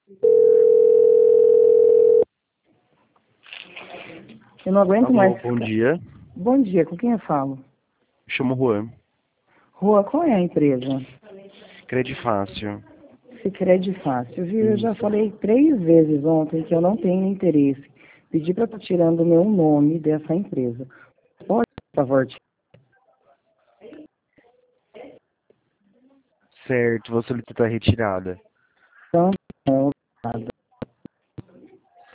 Eu não aguento Alô, mais. bom dia. Bom dia, com quem eu falo? Me chamo Juan. Rua, qual é a empresa? Credifácil. Sicredi Fácil, viu? Eu já Isso. falei 3 vezes ontem que eu não tenho interesse. Pedi para estar tirando o meu nome dessa empresa. Pode, por favor, Certo, vou solicitar a retirada.